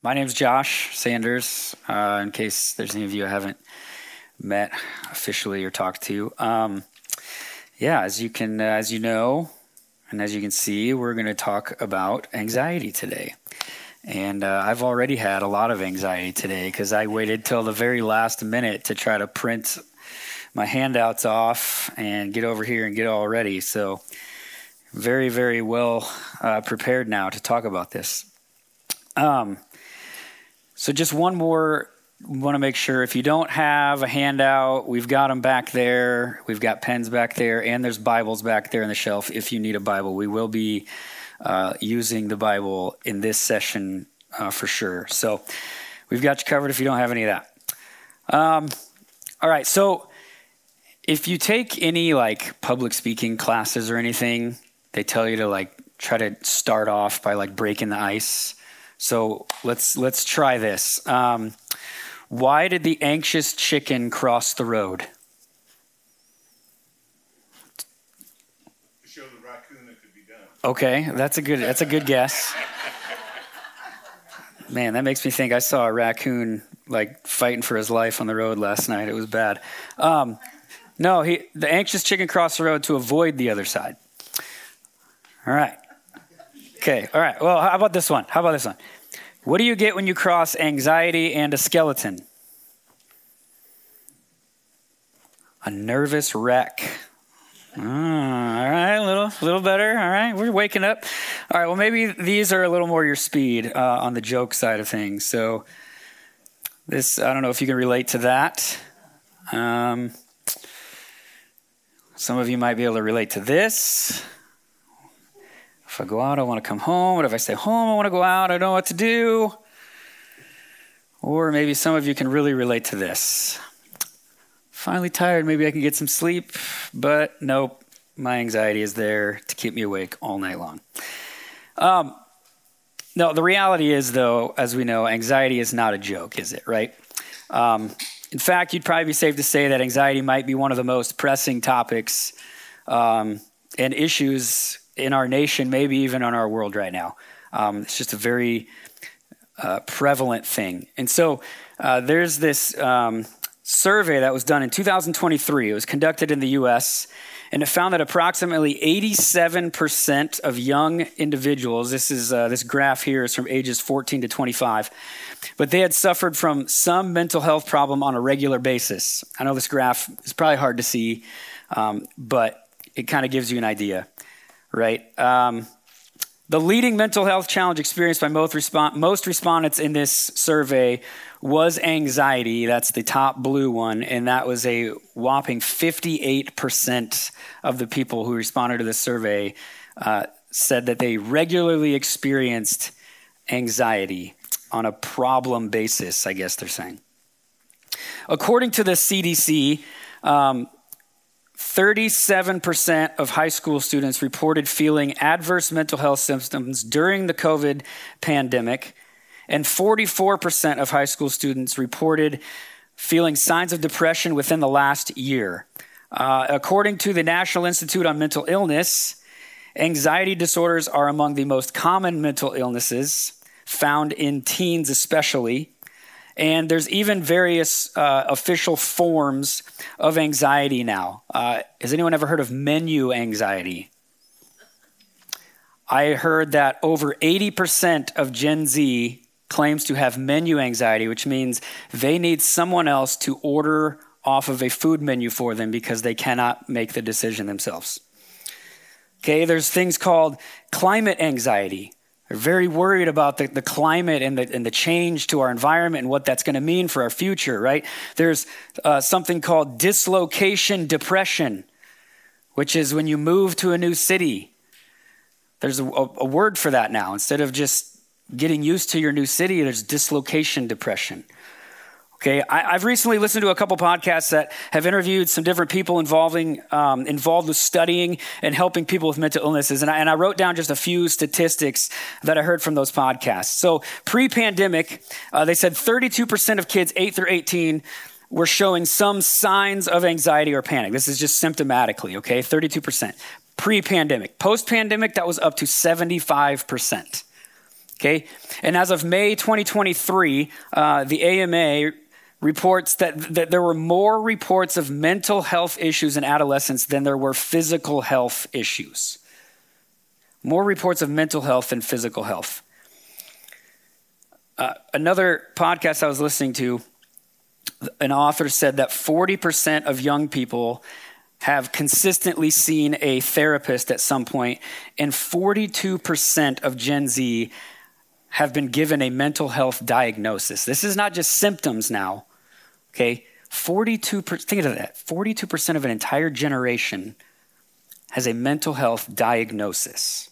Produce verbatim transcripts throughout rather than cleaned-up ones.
My name's Josh Sanders, uh, in case there's any of you I haven't met officially or talked to. Um, yeah, as you can, uh, as you know, and as you can see, we're going to talk about anxiety today. And uh, I've already had a lot of anxiety today because I waited till the very last minute to try to print my handouts off and get over here and get all ready. So very, very well uh, prepared now to talk about this. Um, So just one more, want to make sure if you don't have a handout, we've got them back there. We've got pens back there, and there's Bibles back there on the shelf if you need a Bible. We will be uh, using the Bible in this session uh, for sure. So we've got you covered if you don't have any of that. Um, all right, so if you take any like public speaking classes or anything, they tell you to like try to start off by like breaking the ice. So let's let's try this. Um, why did the anxious chicken cross the road? To show the raccoon it could be done. Okay, that's a good that's a good guess. Man, that makes me think I saw a raccoon like fighting for his life on the road last night. It was bad. Um, no, he the anxious chicken crossed the road to avoid the other side. All right. Okay, all right. Well, how about this one? How about this one? What do you get when you cross anxiety and a skeleton? A nervous wreck. Oh, all right, a little, little better. All right, we're waking up. All right, well, maybe these are a little more your speed uh, on the joke side of things. So this, I don't know if you can relate to that. Um, some of you might be able to relate to this. If I go out, I want to come home. But if I stay home, I want to go out. I don't know what to do. Or maybe some of you can really relate to this. Finally tired. Maybe I can get some sleep. But nope, my anxiety is there to keep me awake all night long. Um, no, the reality is, though, as we know, anxiety is not a joke, is it, right? Um, in fact, you'd probably be safe to say that anxiety might be one of the most pressing topics um, and issues in our nation, maybe even in our world right now. Um, it's just a very uh, prevalent thing. And so uh, there's this um, survey that was done in two thousand twenty-three. It was conducted in the U S, and it found that approximately eighty-seven percent of young individuals, this is uh, this graph here is from ages fourteen to twenty-five, but they had suffered from some mental health problem on a regular basis. I know this graph is probably hard to see, um, but it kind of gives you an idea. Right. Um, the leading mental health challenge experienced by most, respond- most respondents in this survey was anxiety. That's the top blue one. And that was a whopping fifty-eight percent of the people who responded to this survey uh, said that they regularly experienced anxiety on a problem basis, I guess they're saying. According to the C D C, um, thirty-seven percent of high school students reported feeling adverse mental health symptoms during the COVID pandemic, and forty-four percent of high school students reported feeling signs of depression within the last year. Uh, according to the National Institute on Mental Illness, anxiety disorders are among the most common mental illnesses found in teens especially. And there's even various uh, official forms of anxiety now. Uh, has anyone ever heard of menu anxiety? I heard that over eighty percent of Gen Z claims to have menu anxiety, which means they need someone else to order off of a food menu for them because they cannot make the decision themselves. Okay, there's things called climate anxiety. They're very worried about the, the climate and the, and the change to our environment and what that's going to mean for our future, right? There's uh, something called dislocation depression, which is when you move to a new city. There's a, a word for that now. Instead of just getting used to your new city, there's dislocation depression. Okay, I, I've recently listened to a couple podcasts that have interviewed some different people involving um, involved with studying and helping people with mental illnesses, and I, and I wrote down just a few statistics that I heard from those podcasts. So pre-pandemic, uh, they said thirty-two percent of kids eight through eighteen were showing some signs of anxiety or panic. This is just symptomatically, okay, thirty-two percent. Pre-pandemic. Post-pandemic, that was up to seventy-five percent. Okay, and as of May twenty twenty-three, uh, the A M A reports that, that there were more reports of mental health issues in adolescents than there were physical health issues. More reports of mental health than physical health. Uh, another podcast I was listening to, an author said that forty percent of young people have consistently seen a therapist at some point, and forty-two percent of Gen Z have been given a mental health diagnosis. This is not just symptoms now, okay? forty-two percent, think of that, forty-two percent of an entire generation has a mental health diagnosis.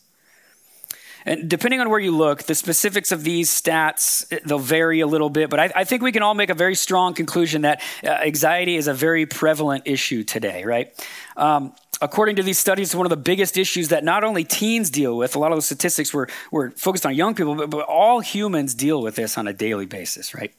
And depending on where you look, the specifics of these stats, they'll vary a little bit, but I, I think we can all make a very strong conclusion that uh, anxiety is a very prevalent issue today, right? Um, according to these studies, one of the biggest issues that not only teens deal with, a lot of those statistics were, were focused on young people, but, but all humans deal with this on a daily basis, right?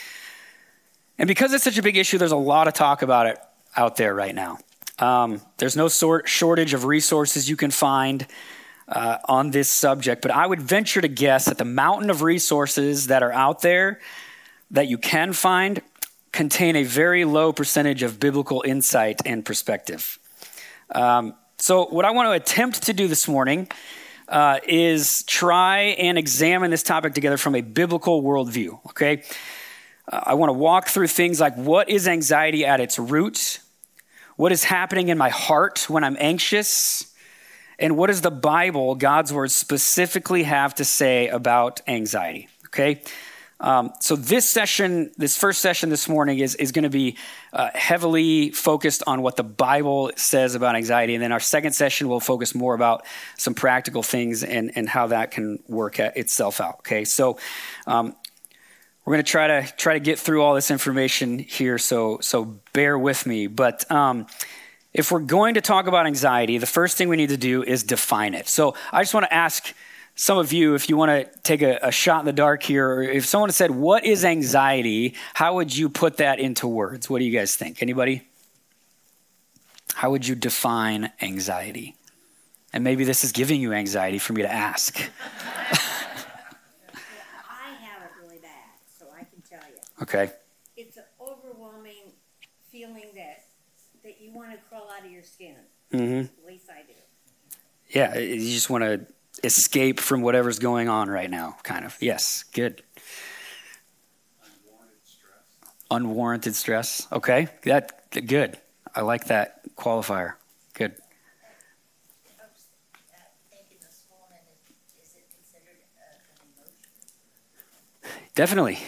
And because it's such a big issue, there's a lot of talk about it out there right now. Um, there's no sort, shortage of resources you can find Uh, on this subject, but I would venture to guess that the mountain of resources that are out there that you can find contain a very low percentage of biblical insight and perspective. Um, so what I want to attempt to do this morning uh, is try and examine this topic together from a biblical worldview, okay? Uh, I want to walk through things like, what is anxiety at its root? What is happening in my heart when I'm anxious? And what does the Bible, God's word, specifically have to say about anxiety, okay? Um, so this session, this first session this morning is, is going to be uh, heavily focused on what the Bible says about anxiety. And then our second session will focus more about some practical things and, and how that can work itself out, okay? So um, we're going to try to try to get through all this information here, so, so bear with me. But um if we're going to talk about anxiety, the first thing we need to do is define it. So I just want to ask some of you, if you want to take a, a shot in the dark here, or if someone said, what is anxiety? How would you put that into words? What do you guys think? Anybody? How would you define anxiety? And maybe this is giving you anxiety for me to ask. I have it really bad, so I can tell you. Okay. It's an overwhelming feeling that that you want to crawl out of your skin. Mm-hmm. At least I do. Yeah, you just want to escape from whatever's going on right now, kind of. Yes, good. Unwarranted stress. Unwarranted stress. Okay, that good. I like that qualifier. Good. I was uh, thinking this morning, is, is it considered uh, an emotion? Definitely.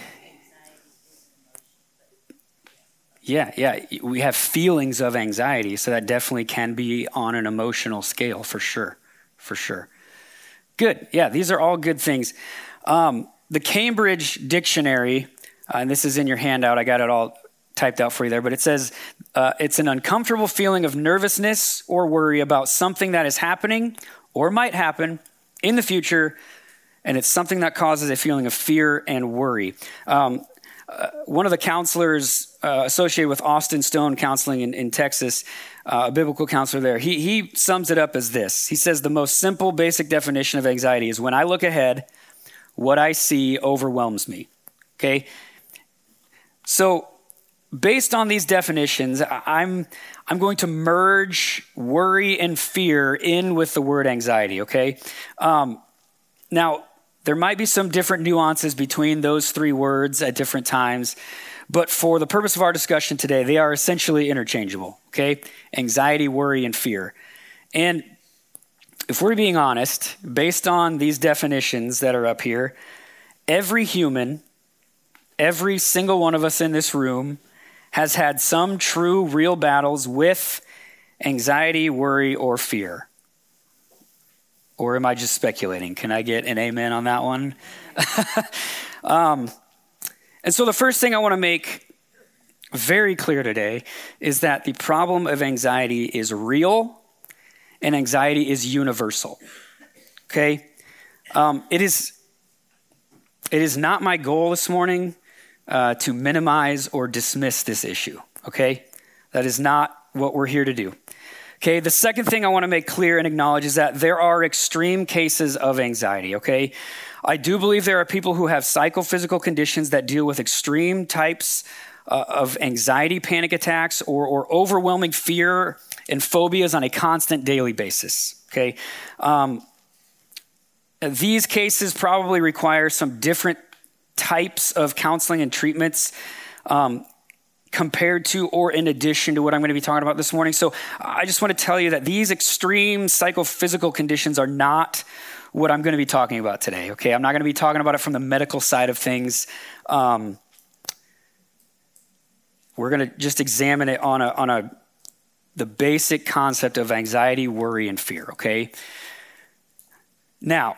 Yeah, yeah. We have feelings of anxiety, so that definitely can be on an emotional scale for sure, for sure. Good. Yeah, these are all good things. Um, the Cambridge Dictionary, uh, and this is in your handout. I got it all typed out for you there, but it says uh, it's an uncomfortable feeling of nervousness or worry about something that is happening or might happen in the future, and it's something that causes a feeling of fear and worry. Um, Uh, one of the counselors uh, associated with Austin Stone Counseling in, in Texas, uh, a biblical counselor there, he, he sums it up as this. He says, the most simple, basic definition of anxiety is when I look ahead, what I see overwhelms me. Okay? So based on these definitions, I'm, I'm going to merge worry and fear in with the word anxiety, okay? Um, now, there might be some different nuances between those three words at different times, but for the purpose of our discussion today, they are essentially interchangeable, okay? Anxiety, worry, and fear. And if we're being honest, based on these definitions that are up here, every human, every single one of us in this room has had some true, real battles with anxiety, worry, or fear. Or am I just speculating? Can I get an amen on that one? um, and so the first thing I want to make very clear today is that the problem of anxiety is real and anxiety is universal. Okay? Um, it is, it is not my goal this morning uh, to minimize or dismiss this issue. Okay? That is not what we're here to do. Okay, the second thing I want to make clear and acknowledge is that there are extreme cases of anxiety, okay? I do believe there are people who have psychophysical conditions that deal with extreme types uh, of anxiety, panic attacks, or, or overwhelming fear and phobias on a constant daily basis, okay? Um, these cases probably require some different types of counseling and treatments um, compared to or in addition to what I'm going to be talking about this morning. So I just want to tell you that these extreme psychophysical conditions are not what I'm going to be talking about today, okay? I'm not going to be talking about it from the medical side of things. Um, we're going to just examine it on a on a the basic concept of anxiety, worry, and fear, okay? Now,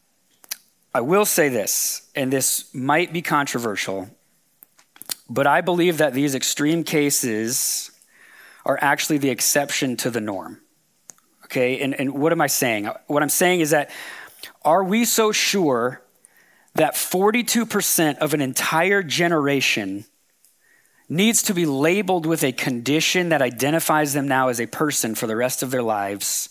I will say this, and this might be controversial, but I believe that these extreme cases are actually the exception to the norm, okay? And, and what am I saying? What I'm saying is that, are we so sure that forty-two percent of an entire generation needs to be labeled with a condition that identifies them now as a person for the rest of their lives?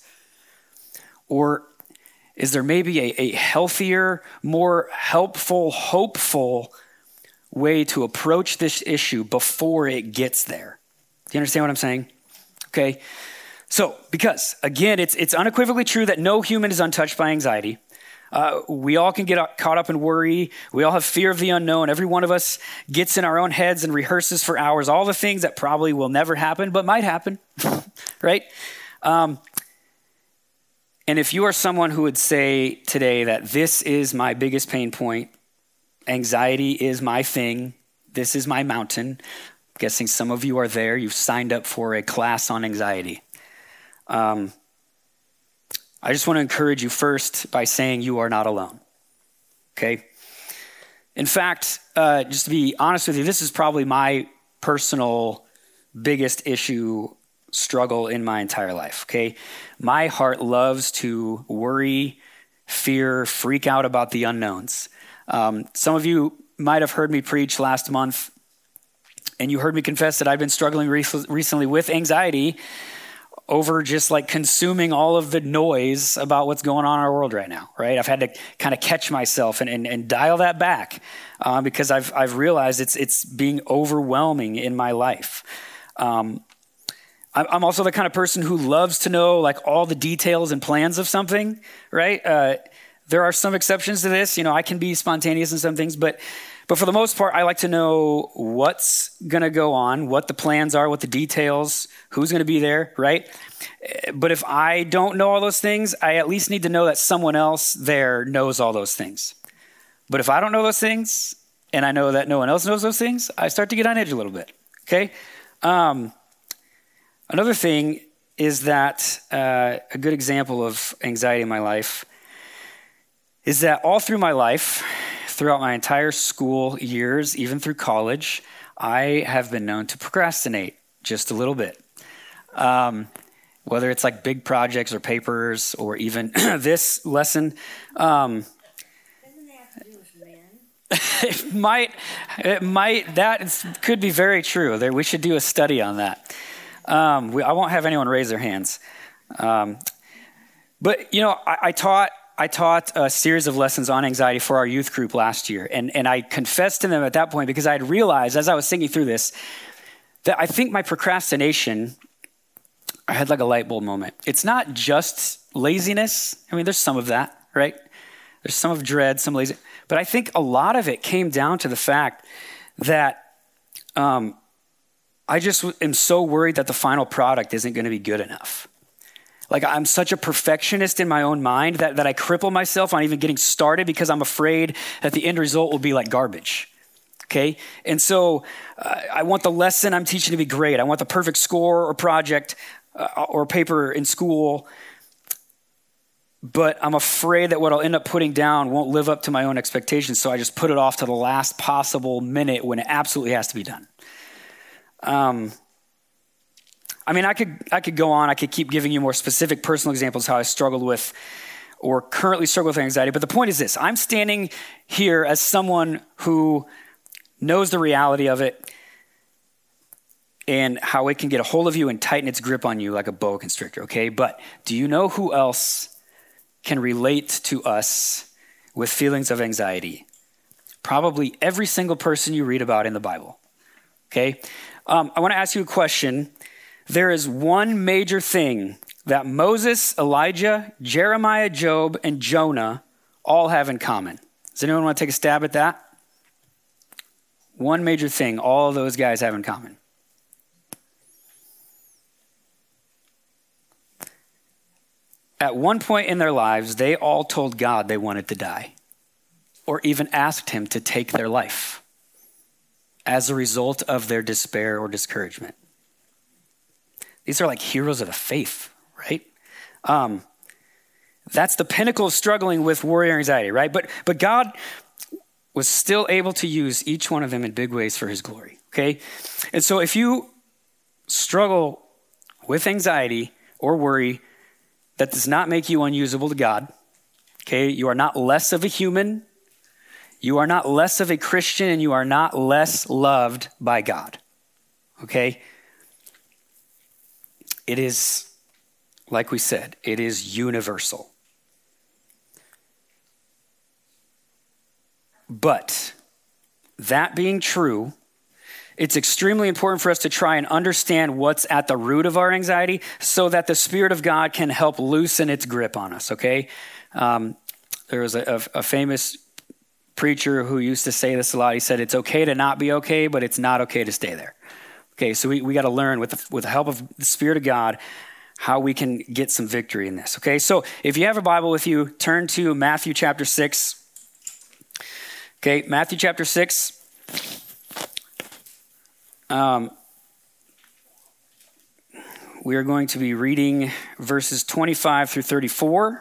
Or is there maybe a, a healthier, more helpful, hopeful way to approach this issue before it gets there? Do you understand what I'm saying? Okay. So, because again, it's it's unequivocally true that no human is untouched by anxiety. Uh, we all can get caught up in worry. We all have fear of the unknown. Every one of us gets in our own heads and rehearses for hours all the things that probably will never happen, but might happen, right? Um, and if you are someone who would say today that this is my biggest pain point, anxiety is my thing, this is my mountain, I'm guessing some of you are there. You've signed up for a class on anxiety. Um, I just want to encourage you first by saying you are not alone, okay? In fact, uh, just to be honest with you, this is probably my personal biggest issue, struggle in my entire life, okay? My heart loves to worry, fear, freak out about the unknowns. Um, some of you might have heard me preach last month, and you heard me confess that I've been struggling re- recently with anxiety over just like consuming all of the noise about what's going on in our world right now, right? I've had to kind of catch myself and, and, and dial that back uh, because I've I've realized it's it's being overwhelming in my life. Um, I'm also the kind of person who loves to know like all the details and plans of something, right? Uh, there are some exceptions to this. You know, I can be spontaneous in some things, but but for the most part, I like to know what's going to go on, what the plans are, what the details, who's going to be there, right? But if I don't know all those things, I at least need to know that someone else there knows all those things. But if I don't know those things, and I know that no one else knows those things, I start to get on edge a little bit, okay? Um, another thing is that uh, a good example of anxiety in my life is that all through my life, throughout my entire school years, even through college, I have been known to procrastinate just a little bit. Um, whether it's like big projects or papers or even this lesson. Um, Doesn't that have to do with men? it might, it might, that is, could be very true. There, we should do a study on that. Um, we, I won't have anyone raise their hands. Um, but, you know, I, I taught I taught a series of lessons on anxiety for our youth group last year. And, and I confessed to them at that point because I had realized as I was thinking through this, that I think my procrastination, I had like a light bulb moment. It's not just laziness. I mean, there's some of that, right? There's some of dread, some lazy. But I think a lot of it came down to the fact that um, I just am so worried that the final product isn't going to be good enough. Like I'm such a perfectionist in my own mind that, that I cripple myself on even getting started because I'm afraid that the end result will be like garbage, okay? And so uh, I want the lesson I'm teaching to be great. I want the perfect score or project uh, or paper in school, but I'm afraid that what I'll end up putting down won't live up to my own expectations, so I just put it off to the last possible minute when it absolutely has to be done. Um. I mean, I could I could go on. I could keep giving you more specific personal examples how I struggled with or currently struggle with anxiety. But the point is this. I'm standing here as someone who knows the reality of it. and how it can get a hold of you and tighten its grip on you like a boa constrictor, okay? But do you know who else can relate to us with feelings of anxiety? Probably every single person you read about in the Bible, okay? Um, I want to ask you a question. There is one major thing that Moses, Elijah, Jeremiah, Job, and Jonah all have in common. Does anyone want to take a stab at that? One major thing all of those guys have in common. At one point in their lives, they all told God they wanted to die, or even asked him to take their life as a result of their despair or discouragement. These are like heroes of the faith, right? Um, that's the pinnacle of struggling with worry or anxiety, right? But but God was still able to use each one of them in big ways for his glory, okay? And so if you struggle with anxiety or worry, that does not make you unusable to God, okay? You are not less of a human. You are not less of a Christian, and you are not less loved by God, okay? It is, like we said, it is universal. But that being true, it's extremely important for us to try and understand what's at the root of our anxiety so that the Spirit of God can help loosen its grip on us, okay? Um, there was a, a, a famous preacher who used to say this a lot. He said, it's okay to not be okay, but it's not okay to stay there. Okay, so we, we got to learn with the, with the help of the Spirit of God how we can get some victory in this, okay? So if you have a Bible with you, turn to Matthew chapter six. Okay, Matthew chapter six. Um, we are going to be reading verses twenty-five through thirty-four.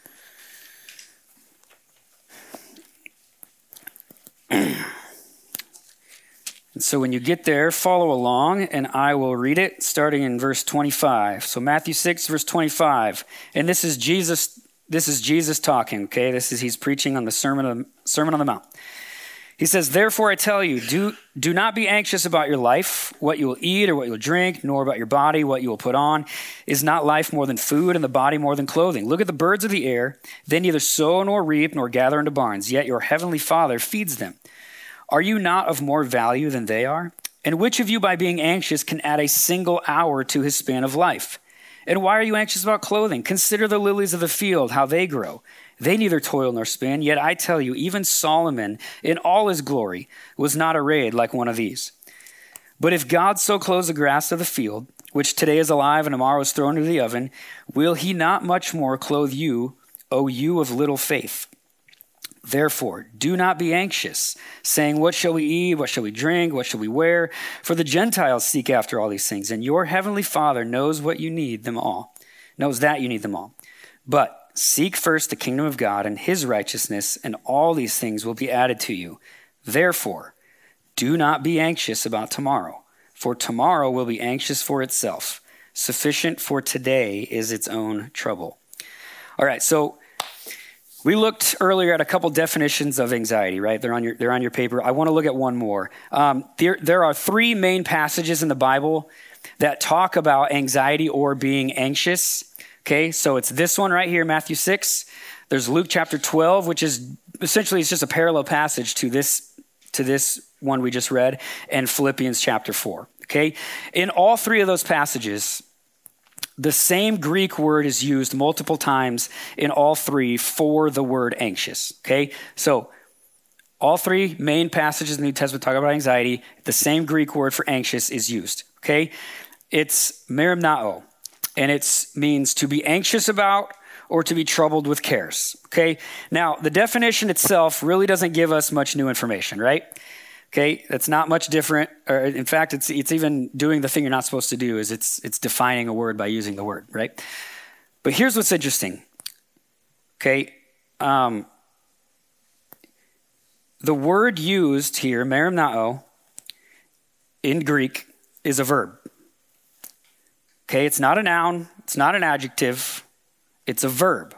And so when you get there, follow along, and I will read it starting in verse twenty-five. So Matthew six, verse twenty-five. And this is Jesus, this is Jesus talking, okay? This is, he's preaching on the Sermon on, Sermon on the Mount. He says, therefore I tell you, do, do not be anxious about your life, what you will eat or what you will drink, nor about your body, what you will put on. Is not life more than food, and the body more than clothing? Look at the birds of the air. They neither sow nor reap nor gather into barns, yet your heavenly Father feeds them. Are you not of more value than they are? And which of you, by being anxious, can add a single hour to his span of life? And why are you anxious about clothing? Consider the lilies of the field, how they grow. They neither toil nor spin, yet I tell you, even Solomon in all his glory was not arrayed like one of these. But if God so clothes the grass of the field, which today is alive and tomorrow is thrown into the oven, will he not much more clothe you, O you of little faith? Therefore, do not be anxious, saying, what shall we eat? What shall we drink? What shall we wear? For the Gentiles seek after all these things, and your heavenly Father knows what you need them all, knows that you need them all. But seek first the kingdom of God and his righteousness, and all these things will be added to you. Therefore, do not be anxious about tomorrow, for tomorrow will be anxious for itself. Sufficient for today is its own trouble. All right, so we looked earlier at a couple definitions of anxiety, right? They're on your they're on your paper. I want to look at one more. Um, there, there are three main passages in the Bible that talk about anxiety or being anxious. Okay, so it's this one right here, Matthew six. There's Luke chapter twelve, which is essentially it's just a parallel passage to this to this one we just read, and Philippians chapter four. Okay, in all three of those passages, the same Greek word is used multiple times in all three for the word anxious, okay? So all three main passages in the New Testament talk about anxiety. The same Greek word for anxious is used, okay? It's merimnao, and it means to be anxious about or to be troubled with cares, okay? Now, the definition itself really doesn't give us much new information, right? Okay, that's not much different. Or in fact, it's it's even doing the thing you're not supposed to do, is it's it's defining a word by using the word, right? But here's what's interesting. Okay, um, the word used here, merimnao, in Greek is a verb. Okay, it's not a noun, it's not an adjective, it's a verb.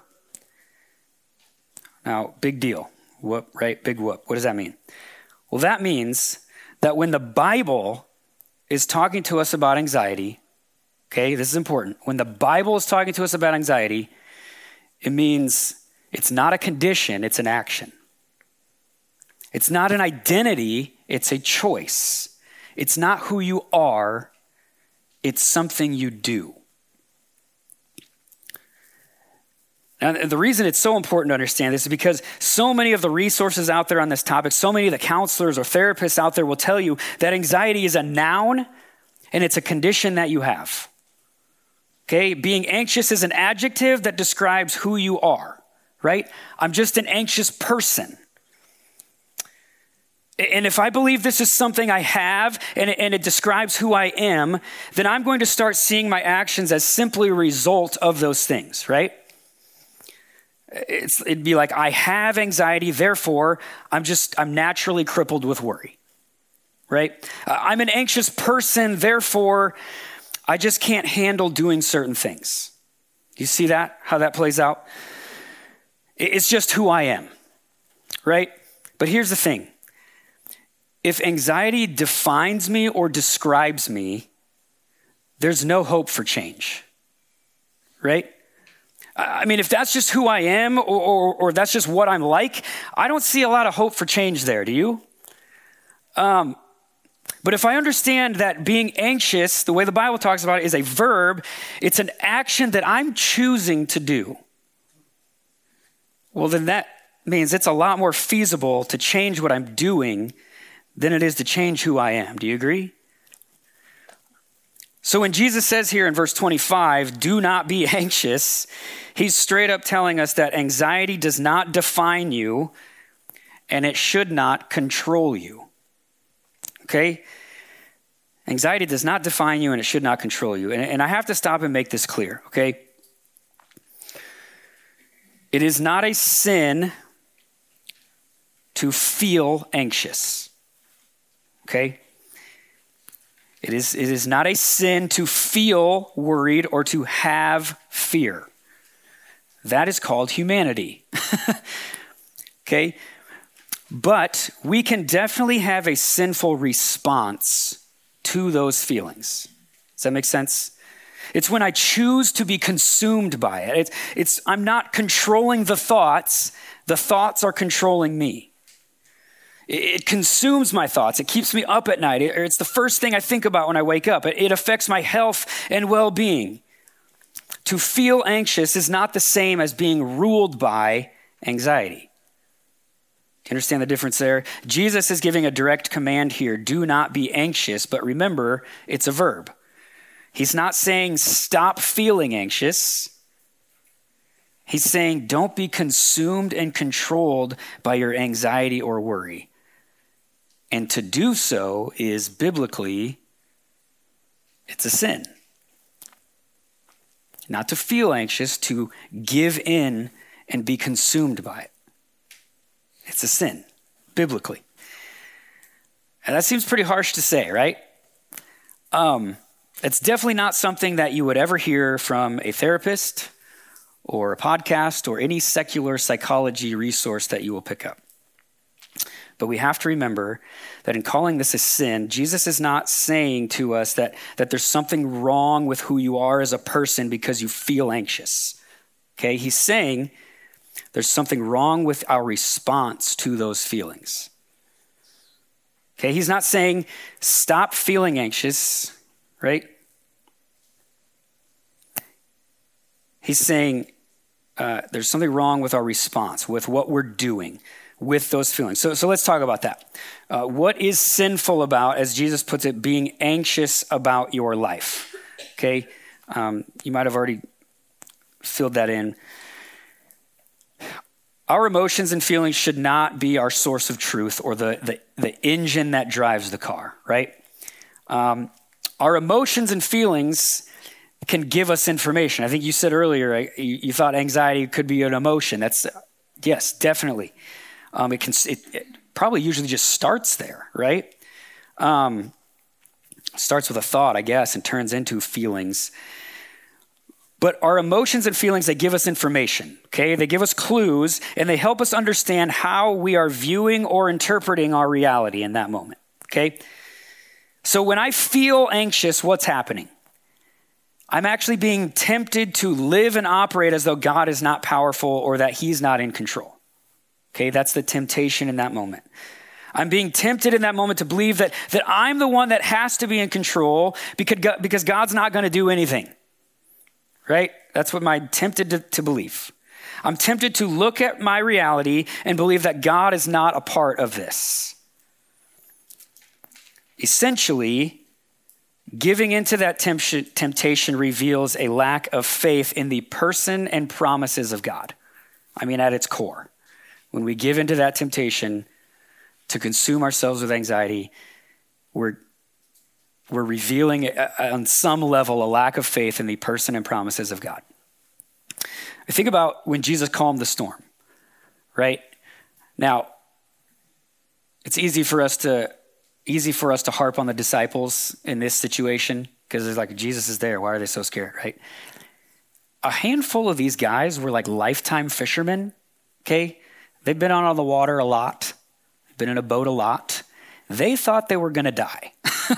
Now, big deal. Whoop, right? Big whoop. What does that mean? Well, that means that when the Bible is talking to us about anxiety, okay, this is important. When the Bible is talking to us about anxiety, it means it's not a condition, it's an action. It's not an identity, it's a choice. It's not who you are, it's something you do. And the reason it's so important to understand this is because so many of the resources out there on this topic, so many of the counselors or therapists out there will tell you that anxiety is a noun and it's a condition that you have. Okay, being anxious is an adjective that describes who you are, right? I'm just an anxious person. And if I believe this is something I have and it, and it describes who I am, then I'm going to start seeing my actions as simply a result of those things, right? It's, it'd be like, I have anxiety, therefore I'm just, I'm naturally crippled with worry, right? Uh, I'm an anxious person, therefore I just can't handle doing certain things. Do you see that, how that plays out? It's just who I am, right? But here's the thing. If anxiety defines me or describes me, there's no hope for change, right? I mean, if that's just who I am or, or, or that's just what I'm like, I don't see a lot of hope for change there, do you? Um, but if I understand that being anxious, the way the Bible talks about it, is a verb, it's an action that I'm choosing to do, well, then that means it's a lot more feasible to change what I'm doing than it is to change who I am. Do you agree? So when Jesus says here in verse twenty-five, do not be anxious, he's straight up telling us that anxiety does not define you and it should not control you. Okay? Anxiety does not define you and it should not control you. And, and I have to stop and make this clear, okay? It is not a sin to feel anxious, okay? It is, it is not a sin to feel worried or to have fear. That is called humanity. Okay? But we can definitely have a sinful response to those feelings. Does that make sense? It's when I choose to be consumed by it. It's, it's I'm not controlling the thoughts. The thoughts are controlling me. It consumes my thoughts. It keeps me up at night. It's the first thing I think about when I wake up. It affects my health and well-being. To feel anxious is not the same as being ruled by anxiety. Do you understand the difference there? Jesus is giving a direct command here. Do not be anxious, but remember, it's a verb. He's not saying stop feeling anxious. He's saying don't be consumed and controlled by your anxiety or worry. And to do so is biblically, it's a sin. Not to feel anxious, to give in and be consumed by it. It's a sin, biblically. And that seems pretty harsh to say, right? Um, it's definitely not something that you would ever hear from a therapist or a podcast or any secular psychology resource that you will pick up. But we have to remember that in calling this a sin, Jesus is not saying to us that, that there's something wrong with who you are as a person because you feel anxious. Okay, he's saying there's something wrong with our response to those feelings. Okay, he's not saying stop feeling anxious, right? He's saying uh, there's something wrong with our response, with what we're doing with those feelings. So, so let's talk about that. Uh, what is sinful about, as Jesus puts it, being anxious about your life? Okay, um, you might have already filled that in. Our emotions and feelings should not be our source of truth or the, the, the engine that drives the car, right? Um, our emotions and feelings can give us information. I think you said earlier, right, you, you thought anxiety could be an emotion. That's, yes, definitely. Um, it can. It, it probably usually just starts there, right? Um, starts with a thought, I guess, and turns into feelings. But our emotions and feelings, they give us information, okay? They give us clues, and they help us understand how we are viewing or interpreting our reality in that moment, okay? So when I feel anxious, what's happening? I'm actually being tempted to live and operate as though God is not powerful or that he's not in control. Okay, that's the temptation in that moment. I'm being tempted in that moment to believe that, that I'm the one that has to be in control because, God, because God's not going to do anything, right? That's what I'm tempted to, to believe. I'm tempted to look at my reality and believe that God is not a part of this. Essentially, giving into that tempt- temptation reveals a lack of faith in the person and promises of God. I mean, at its core, when we give into that temptation to consume ourselves with anxiety, we're, we're revealing uh, on some level a lack of faith in the person and promises of God. I think about when Jesus calmed the storm, right? Now, it's easy for us to easy for us to harp on the disciples in this situation because it's like, Jesus is there. Why are they so scared, right? A handful of these guys were like lifetime fishermen, okay? They've been out on the water a lot, been in a boat a lot. They thought they were going to die.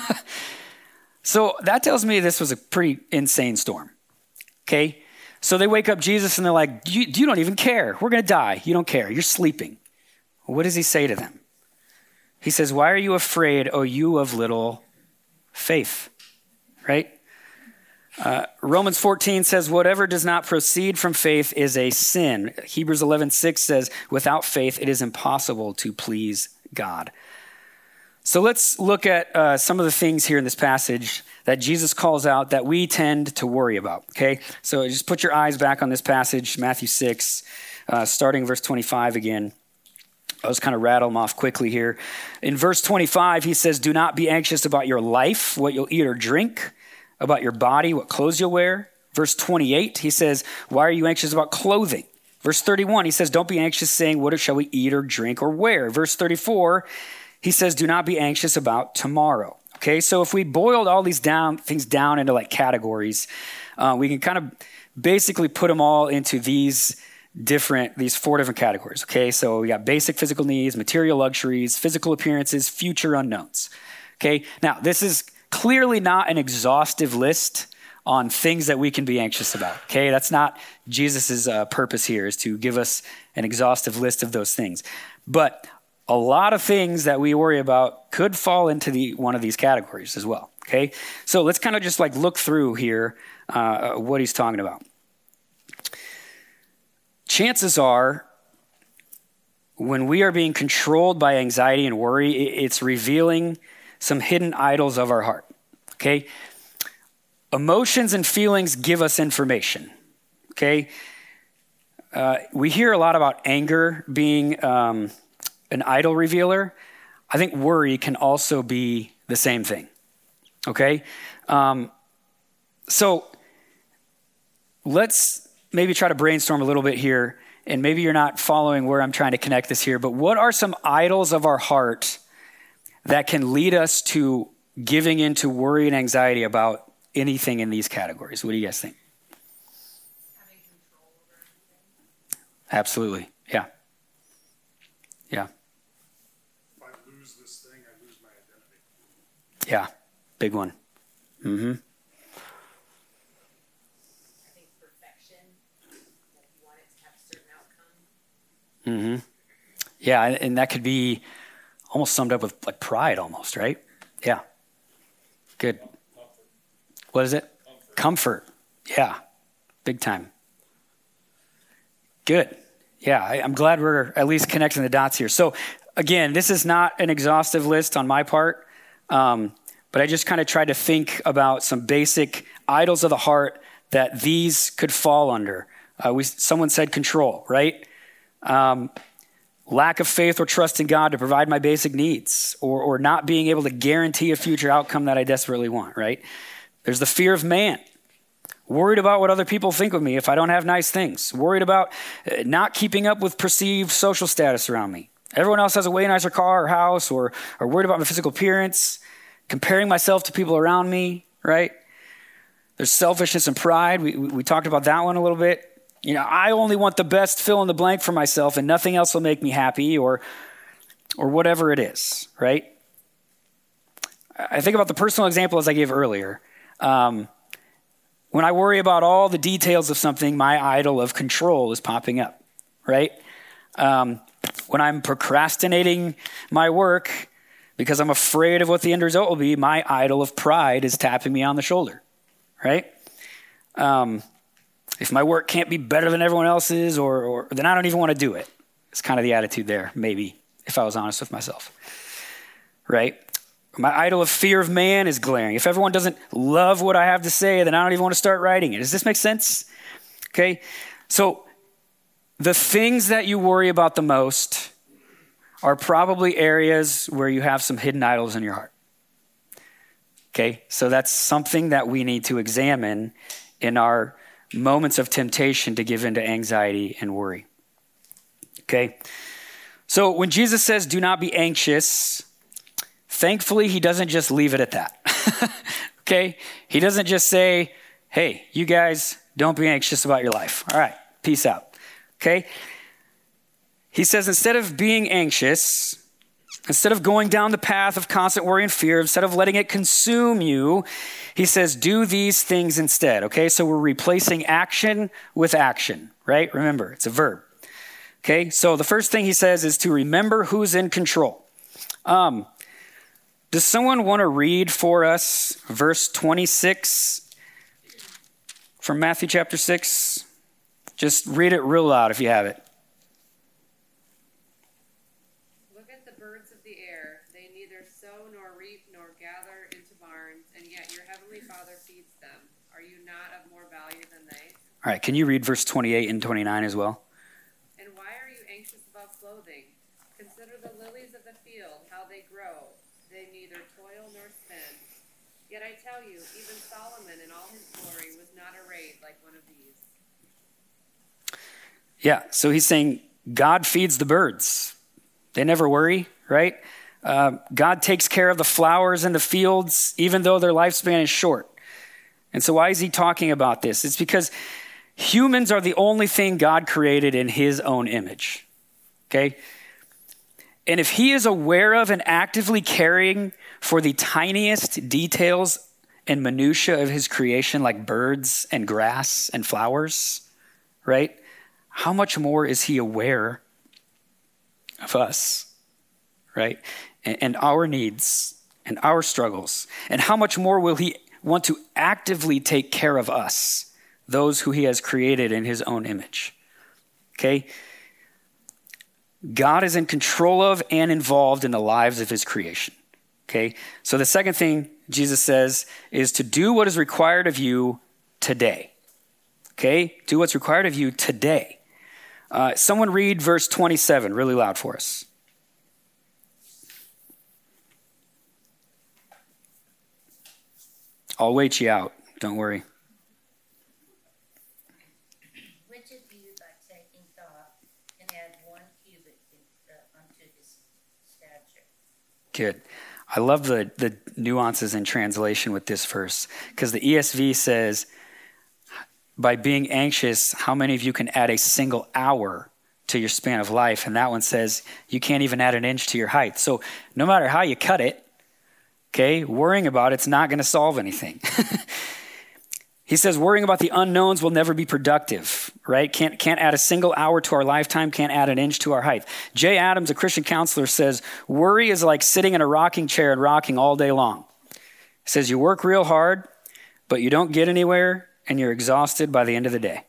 So that tells me this was a pretty insane storm, okay? So they wake up Jesus and they're like, you, you don't even care. We're going to die. You don't care. You're sleeping. What does he say to them? He says, why are you afraid, O you of little faith, right? Uh, Romans fourteen says, whatever does not proceed from faith is a sin. Hebrews eleven six says, without faith, it is impossible to please God. So let's look at uh, some of the things here in this passage that Jesus calls out that we tend to worry about, okay? So just put your eyes back on this passage, Matthew six, uh, starting verse twenty-five again. I'll just kind of rattle them off quickly here. In verse twenty-five, he says, do not be anxious about your life, what you'll eat or drink, about your body, what clothes you'll wear. Verse twenty-eight, he says, why are you anxious about clothing? Verse thirty-one, he says, don't be anxious saying, what shall we eat or drink or wear? Verse thirty-four, he says, do not be anxious about tomorrow. Okay, so if we boiled all these down things down into like categories, uh, we can kind of basically put them all into these different, these four different categories. Okay, so we got basic physical needs, material luxuries, physical appearances, future unknowns. Okay, now this is clearly not an exhaustive list on things that we can be anxious about. Okay, that's not Jesus's uh, purpose here, is to give us an exhaustive list of those things. But a lot of things that we worry about could fall into the one of these categories as well. Okay, so let's kind of just like look through here uh, what he's talking about. Chances are, when we are being controlled by anxiety and worry, it's revealing some hidden idols of our heart, okay? Emotions and feelings give us information, okay? Uh, we hear a lot about anger being um, an idol revealer. I think worry can also be the same thing, okay? Um, so let's maybe try to brainstorm a little bit here, and maybe you're not following where I'm trying to connect this here, but what are some idols of our heart that can lead us to giving into worry and anxiety about anything in these categories? What do you guys think? Having control over everything. Absolutely. Yeah. Yeah. If I lose this thing, I lose my identity. Yeah. Big one. Mm-hmm. Mm-hmm. Yeah, and that could be almost summed up with like pride almost, right? Yeah. Good. What is it? Comfort. Comfort. Yeah. Big time. Good. Yeah, I, I'm glad we're at least connecting the dots here. So again, this is not an exhaustive list on my part, um, but I just kind of tried to think about some basic idols of the heart that these could fall under. Uh, we someone said control, right? Um, lack of faith or trust in God to provide my basic needs, or, or not being able to guarantee a future outcome that I desperately want, right? There's the fear of man, worried about what other people think of me if I don't have nice things, worried about not keeping up with perceived social status around me. Everyone else has a way nicer car or house, or, or worried about my physical appearance, comparing myself to people around me, right? There's selfishness and pride. We, we, we talked about that one a little bit. You know, I only want the best fill in the blank for myself and nothing else will make me happy, or or whatever it is, right? I think about the personal example as I gave earlier. Um, when I worry about all the details of something, my idol of control is popping up, right? Um, when I'm procrastinating my work because I'm afraid of what the end result will be, my idol of pride is tapping me on the shoulder, right? Um, if my work can't be better than everyone else's, or, or then I don't even want to do it. It's kind of the attitude there, maybe, if I was honest with myself, right? My idol of fear of man is glaring. If everyone doesn't love what I have to say, then I don't even want to start writing it. Does this make sense? Okay, so the things that you worry about the most are probably areas where you have some hidden idols in your heart. Okay, so that's something that we need to examine in our moments of temptation to give into anxiety and worry. Okay, so when Jesus says, do not be anxious, thankfully, he doesn't just leave it at that. Okay, he doesn't just say, hey, you guys, don't be anxious about your life. All right, peace out. Okay, he says, instead of being anxious, instead of going down the path of constant worry and fear, instead of letting it consume you, he says, do these things instead. Okay, so we're replacing action with action, right? Remember, it's a verb. Okay, so the first thing he says is to remember who's in control. Um, does someone want to read for us verse twenty-six from Matthew chapter six? Just read it real loud if you have it. Look at the birds of the air. They neither sow nor reap nor gather into barns, and yet your heavenly Father feeds them. Are you not of more value than they? All right, can you read verse twenty-eight and twenty-nine as well? And why are you anxious about clothing? Consider the lilies of the field, how they grow. They neither toil nor spin. Yet I tell you, even Solomon in all his glory was not arrayed like one of these. Yeah, so he's saying God feeds the birds. They never worry, right? Uh, God takes care of the flowers in the fields, even though their lifespan is short. And so why is he talking about this? It's because humans are the only thing God created in his own image, okay? And if he is aware of and actively caring for the tiniest details and minutia of his creation, like birds and grass and flowers, right? How much more is he aware of us, right? And, and our needs and our struggles. And how much more will he want to actively take care of us, those who he has created in his own image, okay? God is in control of and involved in the lives of his creation, okay? So the second thing Jesus says is to do what is required of you today, okay? Do what's required of you today. Uh, someone read verse twenty-seven really loud for us. I'll wait you out. Don't worry. Which of you, by taking thought, can add one cubit uh, unto his stature? Good. I love the, the nuances in translation with this verse, because the E S V says, by being anxious, how many of you can add a single hour to your span of life? And that one says you can't even add an inch to your height. So no matter how you cut it, okay, worrying about it's not going to solve anything. He says worrying about the unknowns will never be productive, right? Can't, can't add a single hour to our lifetime, can't add an inch to our height. Jay Adams, a Christian counselor, says worry is like sitting in a rocking chair and rocking all day long. He says you work real hard, but you don't get anywhere, and you're exhausted by the end of the day.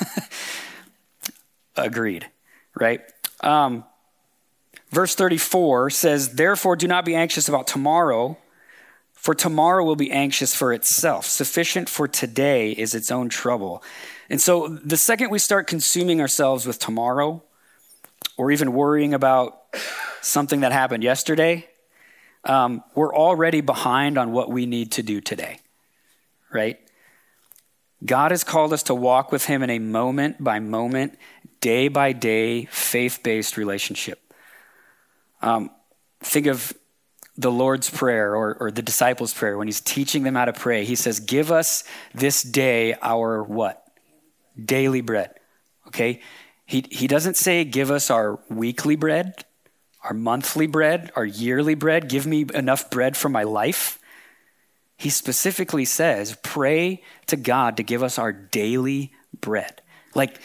Agreed, right? Um, verse thirty-four says, therefore do not be anxious about tomorrow, for tomorrow will be anxious for itself. Sufficient for today is its own trouble. And so the second we start consuming ourselves with tomorrow, or even worrying about something that happened yesterday, um, we're already behind on what we need to do today, right? God has called us to walk with him in a moment by moment, day by day, faith-based relationship. Um, think of the Lord's Prayer or, or the disciples' prayer when he's teaching them how to pray. He says, give us this day our what? Daily bread, okay? He, he doesn't say give us our weekly bread, our monthly bread, our yearly bread. Give me enough bread for my life. He specifically says, pray to God to give us our daily bread. Like,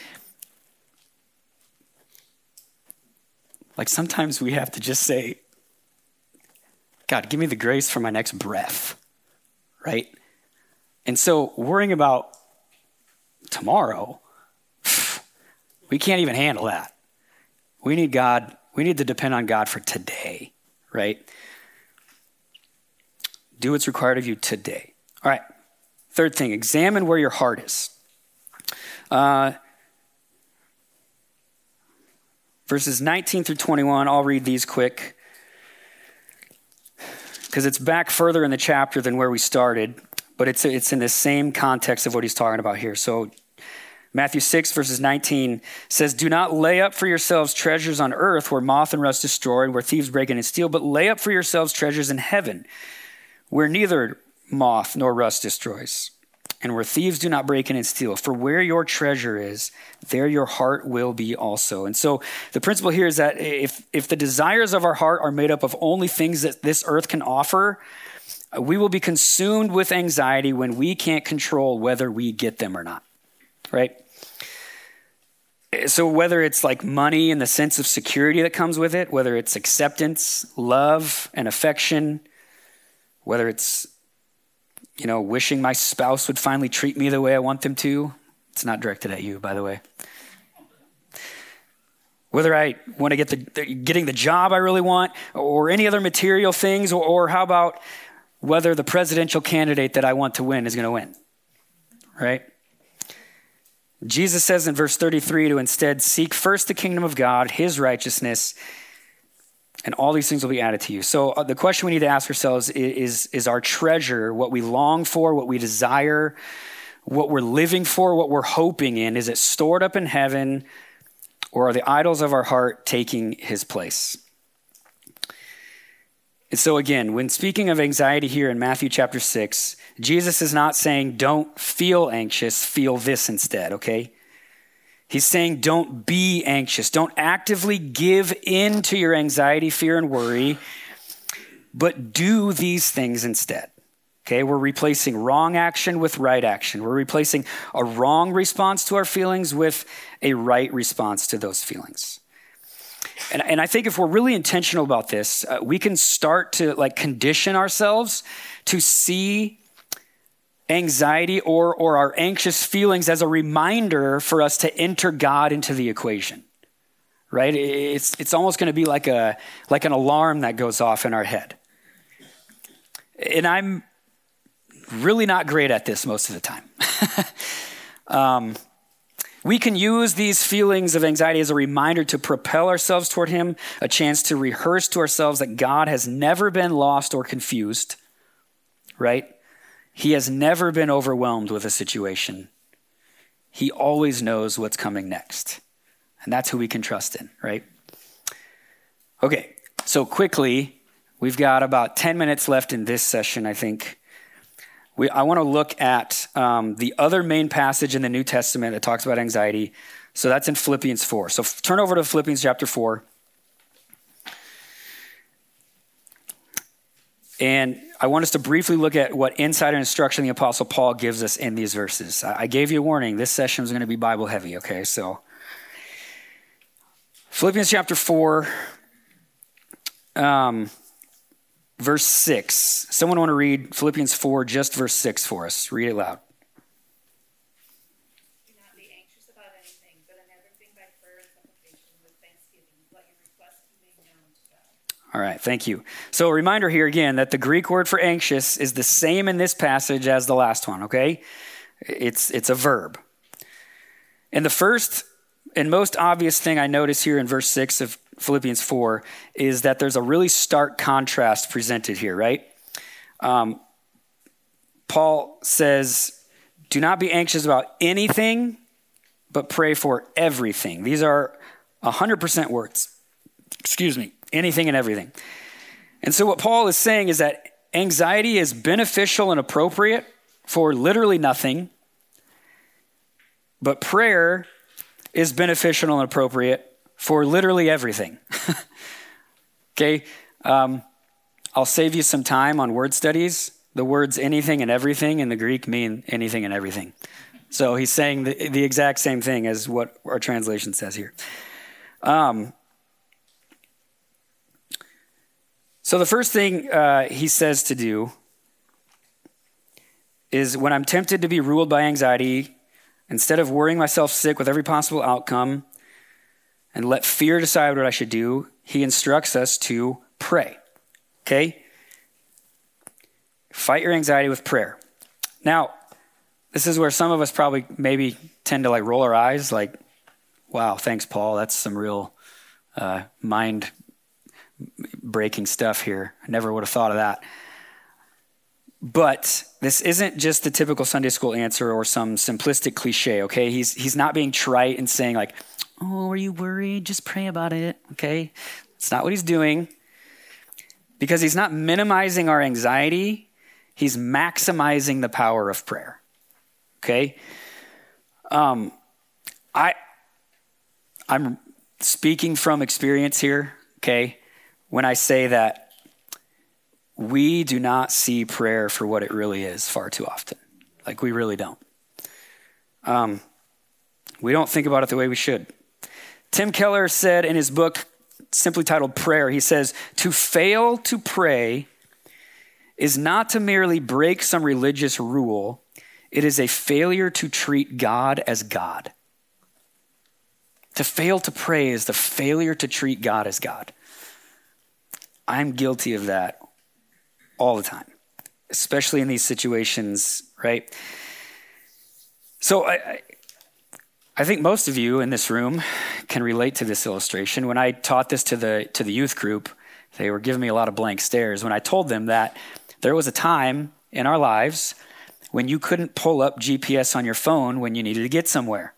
like sometimes we have to just say, God, give me the grace for my next breath, right? And so worrying about tomorrow, we can't even handle that. We need God, we need to depend on God for today, right? Do what's required of you today. All right, third thing, examine where your heart is. Uh, verses nineteen through twenty-one, I'll read these quick because it's back further in the chapter than where we started, but it's it's in the same context of what he's talking about here. So Matthew six, verses nineteen says, do not lay up for yourselves treasures on earth where moth and rust destroy and where thieves break in and steal, but lay up for yourselves treasures in heaven where neither moth nor rust destroys and where thieves do not break in and steal. For where your treasure is, there your heart will be also. And so the principle here is that if, if the desires of our heart are made up of only things that this earth can offer, we will be consumed with anxiety when we can't control whether we get them or not, right? So whether it's like money and the sense of security that comes with it, whether it's acceptance, love, and affection, whether it's, you know, wishing my spouse would finally treat me the way I want them to. It's not directed at you, by the way. Whether I want to get the, the getting the job I really want or any other material things, or, or how about whether the presidential candidate that I want to win is going to win, right? Jesus says in verse thirty-three to instead seek first the kingdom of God, his righteousness, and all these things will be added to you. So uh, the question we need to ask ourselves is, is, is our treasure, what we long for, what we desire, what we're living for, what we're hoping in, is it stored up in heaven, or are the idols of our heart taking his place? And so again, when speaking of anxiety here in Matthew chapter six, Jesus is not saying don't feel anxious, feel this instead, okay? He's saying don't be anxious. Don't actively give in to your anxiety, fear, and worry, but do these things instead. Okay, we're replacing wrong action with right action. We're replacing a wrong response to our feelings with a right response to those feelings. And, and I think if we're really intentional about this, uh, we can start to like condition ourselves to see anxiety or, or our anxious feelings as a reminder for us to enter God into the equation, right? It's, it's almost going to be like a, like an alarm that goes off in our head. And I'm really not great at this most of the time. um, we can use these feelings of anxiety as a reminder to propel ourselves toward him, a chance to rehearse to ourselves that God has never been lost or confused, right? He has never been overwhelmed with a situation. He always knows what's coming next. And that's who we can trust in, right? Okay, so quickly, we've got about ten minutes left in this session, I think. We, I want to look at um, the other main passage in the New Testament that talks about anxiety. So that's in Philippians four. So f- turn over to Philippians chapter four. And I want us to briefly look at what insider instruction the Apostle Paul gives us in these verses. I gave you a warning. This session is going to be Bible heavy, okay? So Philippians chapter four, um, verse six. Someone want to read Philippians four, just verse six for us. Read it loud. Do not be anxious about anything, but in everything by prayer and supplication with thanksgiving, let your requests be made known to God. All right, thank you. So a reminder here again that the Greek word for anxious is the same in this passage as the last one, okay? It's it's a verb. And the first and most obvious thing I notice here in verse six of Philippians four is that there's a really stark contrast presented here, right? Um, Paul says, do not be anxious about anything, but pray for everything. These are one hundred percent words. Excuse me. Anything and everything. And so what Paul is saying is that anxiety is beneficial and appropriate for literally nothing, but prayer is beneficial and appropriate for literally everything. Okay, um, I'll save you some time on word studies. The words anything and everything in the Greek mean anything and everything. So he's saying the, the exact same thing as what our translation says here. Um, so the first thing uh, he says to do is when I'm tempted to be ruled by anxiety, instead of worrying myself sick with every possible outcome and let fear decide what I should do, he instructs us to pray. Okay? Fight your anxiety with prayer. Now, this is where some of us probably maybe tend to like roll our eyes like, wow, thanks, Paul. That's some real uh, mind-breaking stuff here. I never would have thought of that. But this isn't just the typical Sunday school answer or some simplistic cliche, okay? He's he's not being trite and saying like, oh, are you worried? Just pray about it, okay? It's not what he's doing. Because he's not minimizing our anxiety. He's maximizing the power of prayer, okay? Um, I, I'm speaking from experience here, okay? When I say that we do not see prayer for what it really is far too often. Like we really don't. Um, we don't think about it the way we should. Tim Keller said in his book, simply titled Prayer, he says, to fail to pray is not to merely break some religious rule. It is a failure to treat God as God. To fail to pray is the failure to treat God as God. I'm guilty of that all the time, especially in these situations, right? So I, I, I think most of you in this room can relate to this illustration. When I taught this to the to the youth group, they were giving me a lot of blank stares when I told them that there was a time in our lives when you couldn't pull up G P S on your phone when you needed to get somewhere.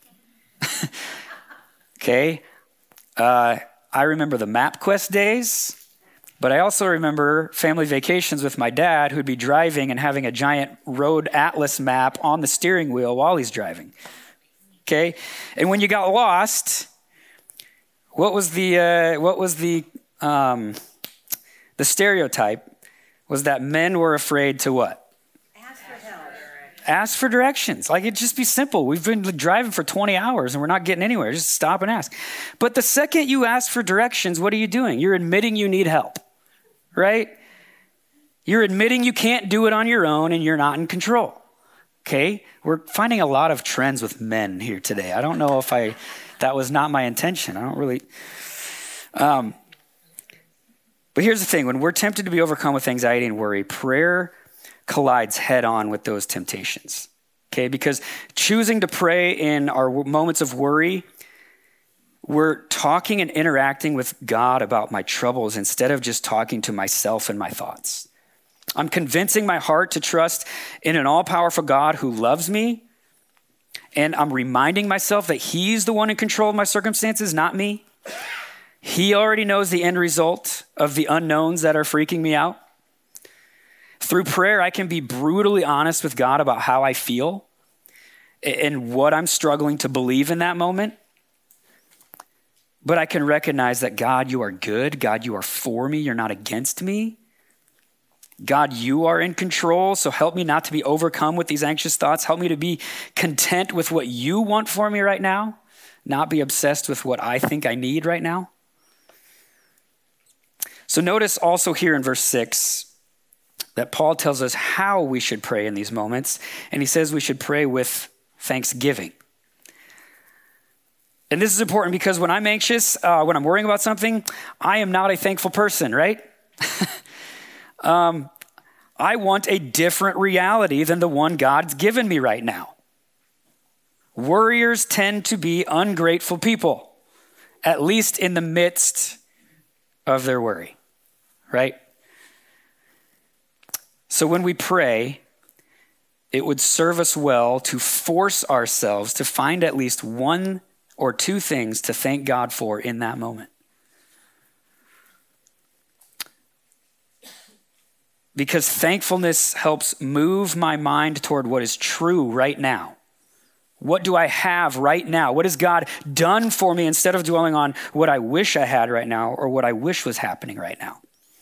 Okay? Uh, I remember the MapQuest days. But I also remember family vacations with my dad who'd be driving and having a giant road atlas map on the steering wheel while he's driving. Okay? And when you got lost, what was the uh, what was the um, the stereotype was that men were afraid to what? Ask for help. Ask for directions. Like, it'd just be simple. We've been driving for twenty hours and we're not getting anywhere. Just stop and ask. But the second you ask for directions, what are you doing? You're admitting you need help. Right? You're admitting you can't do it on your own and you're not in control. Okay? We're finding a lot of trends with men here today. I don't know if I, that was not my intention. I don't really, um, but here's the thing. When we're tempted to be overcome with anxiety and worry, prayer collides head on with those temptations. Okay? Because choosing to pray in our moments of worry, we're talking and interacting with God about my troubles instead of just talking to myself and my thoughts. I'm convincing my heart to trust in an all-powerful God who loves me, and I'm reminding myself that he's the one in control of my circumstances, not me. He already knows the end result of the unknowns that are freaking me out. Through prayer, I can be brutally honest with God about how I feel and what I'm struggling to believe in that moment. But I can recognize that, God, you are good. God, you are for me. You're not against me. God, you are in control. So help me not to be overcome with these anxious thoughts. Help me to be content with what you want for me right now, not be obsessed with what I think I need right now. So notice also here in verse six that Paul tells us how we should pray in these moments. And he says we should pray with thanksgiving. And this is important because when I'm anxious, uh, when I'm worrying about something, I am not a thankful person, right? um, I want a different reality than the one God's given me right now. Worriers tend to be ungrateful people, at least in the midst of their worry, right? So when we pray, it would serve us well to force ourselves to find at least one or two things to thank God for in that moment. Because thankfulness helps move my mind toward what is true right now. What do I have right now? What has God done for me instead of dwelling on what I wish I had right now or what I wish was happening right now?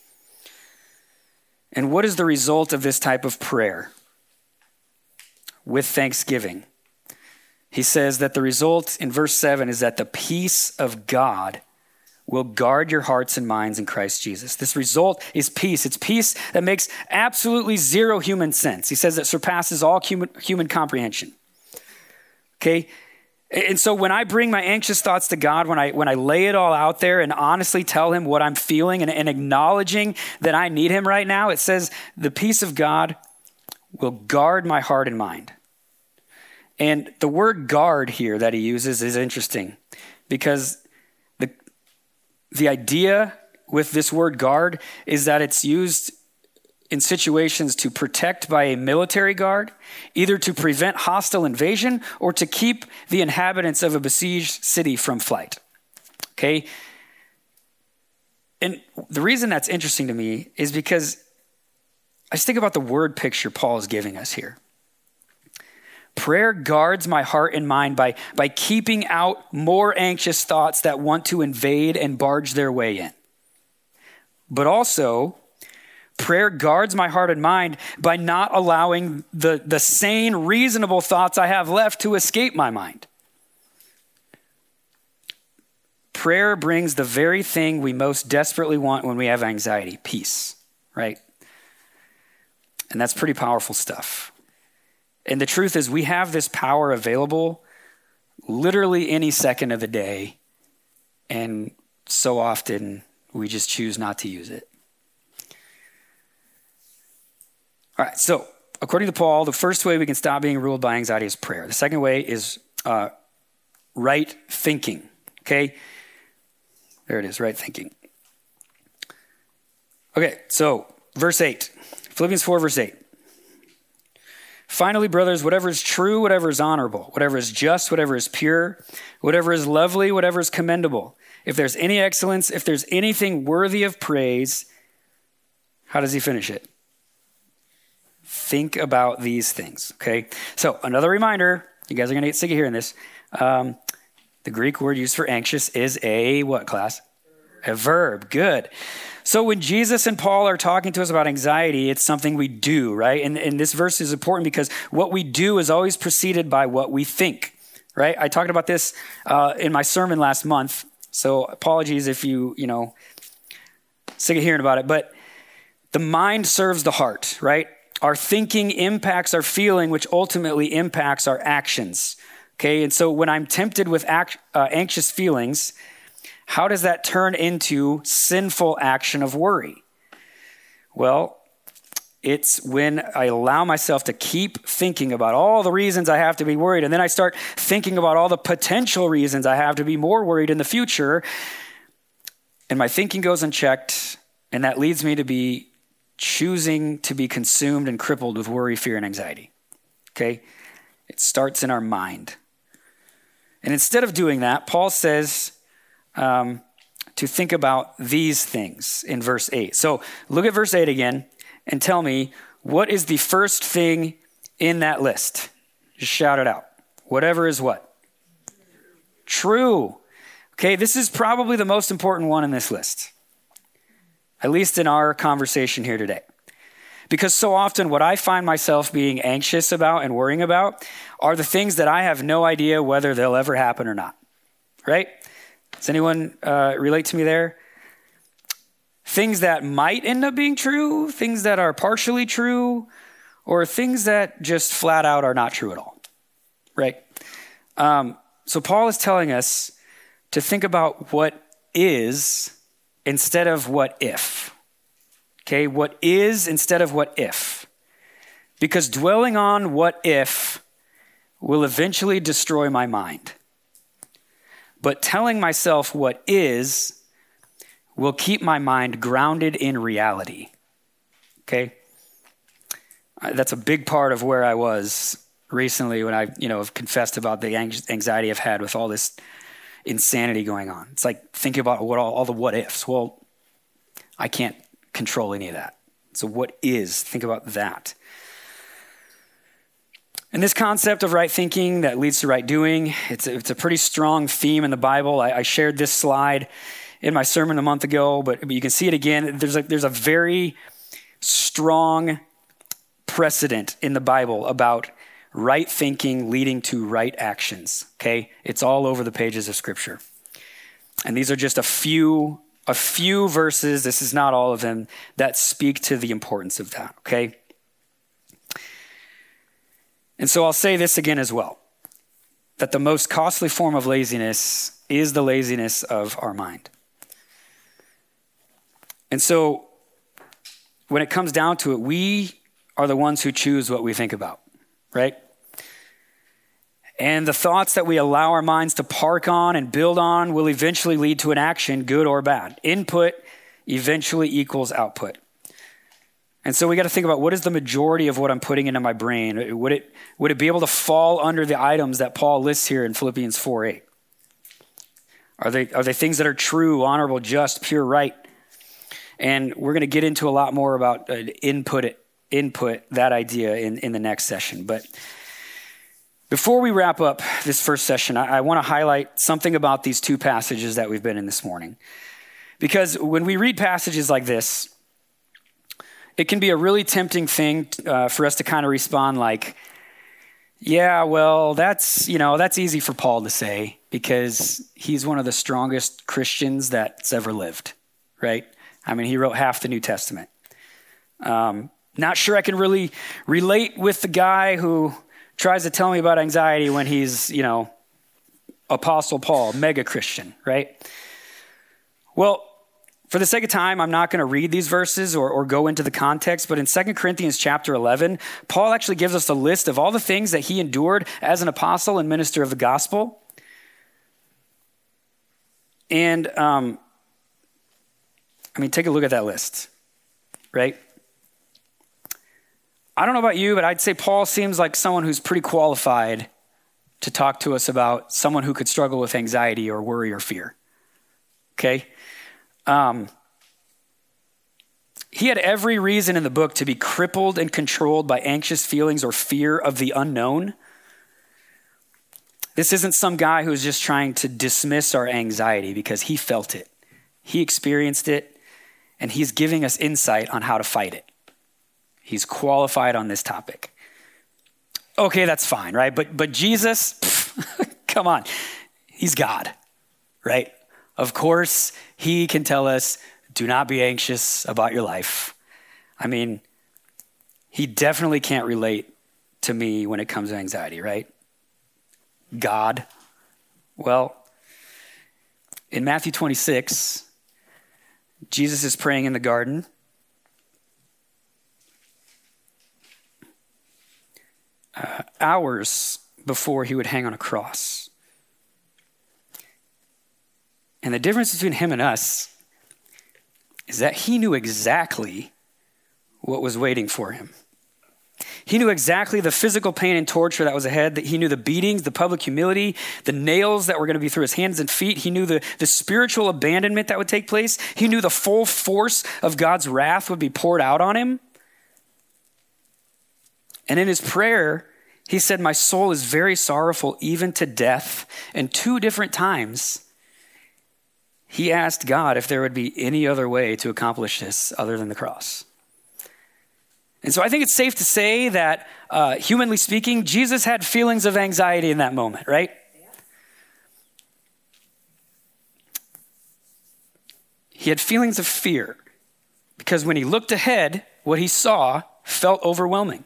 And what is the result of this type of prayer? With thanksgiving. He says that the result in verse seven is that the peace of God will guard your hearts and minds in Christ Jesus. This result is peace. It's peace that makes absolutely zero human sense. He says it surpasses all human, human comprehension. Okay? And so when I bring my anxious thoughts to God, when I when I lay it all out there and honestly tell him what I'm feeling and, and acknowledging that I need him right now, it says the peace of God will guard my heart and mind. And the word guard here that he uses is interesting because the the idea with this word guard is that it's used in situations to protect by a military guard, either to prevent hostile invasion or to keep the inhabitants of a besieged city from flight. Okay? And the reason that's interesting to me is because I just think about the word picture Paul is giving us here. Prayer guards my heart and mind by, by keeping out more anxious thoughts that want to invade and barge their way in. But also, prayer guards my heart and mind by not allowing the, the sane, reasonable thoughts I have left to escape my mind. Prayer brings the very thing we most desperately want when we have anxiety, peace, right? And that's pretty powerful stuff. And the truth is we have this power available literally any second of the day. And so often we just choose not to use it. All right, so according to Paul, the first way we can stop being ruled by anxiety is prayer. The second way is uh, right thinking, okay? There it is, right thinking. Okay, so verse eight, Philippians four, verse eight. Finally, brothers, whatever is true, whatever is honorable, whatever is just, whatever is pure, whatever is lovely, whatever is commendable, if there's any excellence, if there's anything worthy of praise, how does he finish it? Think about these things, okay? So another reminder, you guys are going to get sick of hearing this. Um, the Greek word used for anxious is a what class? A verb. Good. So when Jesus and Paul are talking to us about anxiety, it's something we do, right? And, and this verse is important because what we do is always preceded by what we think, right? I talked about this uh, in my sermon last month. So apologies if you, you know, sick of hearing about it. But the mind serves the heart, right? Our thinking impacts our feeling, which ultimately impacts our actions. Okay, and so when I'm tempted with act, uh, anxious feelings, how does that turn into sinful action of worry? Well, it's when I allow myself to keep thinking about all the reasons I have to be worried, and then I start thinking about all the potential reasons I have to be more worried in the future, and my thinking goes unchecked, and that leads me to be choosing to be consumed and crippled with worry, fear, and anxiety. Okay? It starts in our mind. And instead of doing that, Paul says um, to think about these things in verse eight. So look at verse eight again and tell me, what is the first thing in that list? Just shout it out. Whatever is what? True. Okay, this is probably the most important one in this list, at least in our conversation here today. Because so often what I find myself being anxious about and worrying about are the things that I have no idea whether they'll ever happen or not, right? Does anyone uh, relate to me there? Things that might end up being true, things that are partially true, or things that just flat out are not true at all, right? Um, so Paul is telling us to think about what is instead of what if. Okay, what is instead of what if. Because dwelling on what if will eventually destroy my mind. But telling myself what is will keep my mind grounded in reality. Okay? That's a big part of where I was recently when I, you know, have confessed about the anxiety I've had with all this insanity going on. It's like thinking about what all, all the what ifs. Well, I can't control any of that. So what is? Think about that. And this concept of right thinking that leads to right doing, it's a, it's a pretty strong theme in the Bible. I, I shared this slide in my sermon a month ago, but, but you can see it again. There's a, there's a very strong precedent in the Bible about right thinking leading to right actions, okay? It's all over the pages of Scripture. And these are just a few, a few verses, this is not all of them, that speak to the importance of that, okay? And so I'll say this again as well, that the most costly form of laziness is the laziness of our mind. And so when it comes down to it, we are the ones who choose what we think about, right? And the thoughts that we allow our minds to park on and build on will eventually lead to an action, good or bad. Input eventually equals output. And so we got to think about, what is the majority of what I'm putting into my brain? Would it, would it be able to fall under the items that Paul lists here in Philippians four eight? Are they, are they things that are true, honorable, just, pure, right? And we're going to get into a lot more about uh, input, input, that idea in, in the next session. But before we wrap up this first session, I, I want to highlight something about these two passages that we've been in this morning. Because when we read passages like this, it can be a really tempting thing uh, for us to kind of respond like, yeah, well, that's, you know, that's easy for Paul to say because he's one of the strongest Christians that's ever lived, right? I mean, he wrote half the New Testament. Um, not sure I can really relate with the guy who tries to tell me about anxiety when he's, you know, Apostle Paul, mega Christian, right? Well, for the sake of time, I'm not going to read these verses or, or go into the context, but in Second Corinthians chapter eleven, Paul actually gives us a list of all the things that he endured as an apostle and minister of the gospel. And, um, I mean, take a look at that list, right? I don't know about you, but I'd say Paul seems like someone who's pretty qualified to talk to us about someone who could struggle with anxiety or worry or fear, okay? Um, he had every reason in the book to be crippled and controlled by anxious feelings or fear of the unknown. This isn't some guy who's just trying to dismiss our anxiety because he felt it. He experienced it, and he's giving us insight on how to fight it. He's qualified on this topic. Okay, that's fine, right? But but Jesus, pff, come on, he's God, right? Of course, he can tell us, do not be anxious about your life. I mean, he definitely can't relate to me when it comes to anxiety, right? God. Well, in Matthew twenty-six, Jesus is praying in the garden. Uh, hours before he would hang on a cross. And the difference between him and us is that he knew exactly what was waiting for him. He knew exactly the physical pain and torture that was ahead. That he knew the beatings, the public humility, the nails that were going to be through his hands and feet. He knew the, the spiritual abandonment that would take place. He knew the full force of God's wrath would be poured out on him. And in his prayer, he said, my soul is very sorrowful, even to death. And two different times, he asked God if there would be any other way to accomplish this other than the cross. And so I think it's safe to say that, uh, humanly speaking, Jesus had feelings of anxiety in that moment, right? Yeah. He had feelings of fear because when he looked ahead, what he saw felt overwhelming.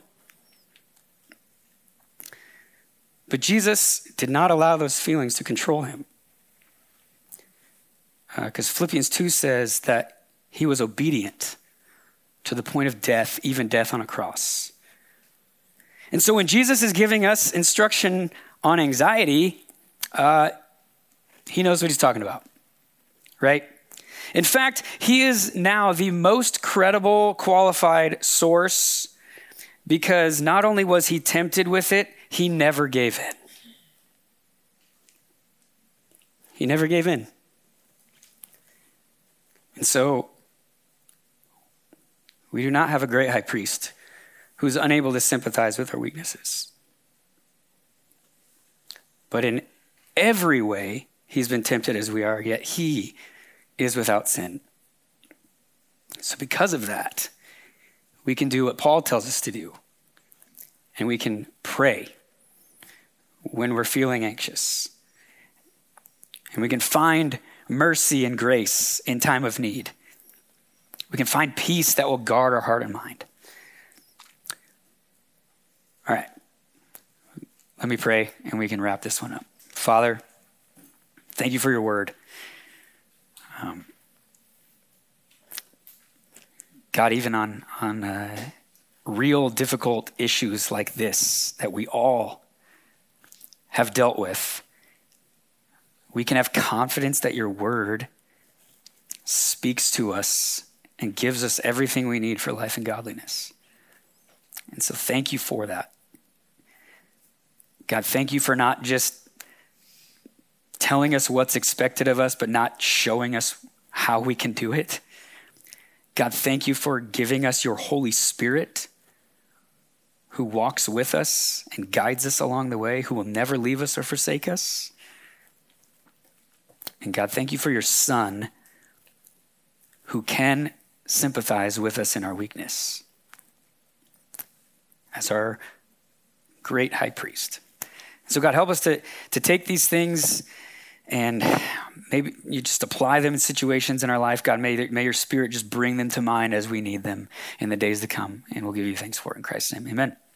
But Jesus did not allow those feelings to control him. Because uh, Philippians two says that he was obedient to the point of death, even death on a cross. And so when Jesus is giving us instruction on anxiety, uh, he knows what he's talking about, right? In fact, he is now the most credible, qualified source because not only was he tempted with it, he never gave in. He never gave in. And so we do not have a great high priest who's unable to sympathize with our weaknesses. But in every way, he's been tempted as we are, yet he is without sin. So because of that, we can do what Paul tells us to do. And we can pray when we're feeling anxious. And we can find mercy and grace in time of need. We can find peace that will guard our heart and mind. All right. Let me pray and we can wrap this one up. Father, thank you for your word. Um, God, even on, on uh, real difficult issues like this that we all have dealt with, we can have confidence that your word speaks to us and gives us everything we need for life and godliness. And so thank you for that. God, thank you for not just telling us what's expected of us, but not showing us how we can do it. God, thank you for giving us your Holy Spirit who walks with us and guides us along the way, who will never leave us or forsake us. And God, thank you for your Son who can sympathize with us in our weakness as our great high priest. So God, help us to, to take these things and maybe you just apply them in situations in our life. God, may, may your Spirit just bring them to mind as we need them in the days to come. And we'll give you thanks for it in Christ's name. Amen.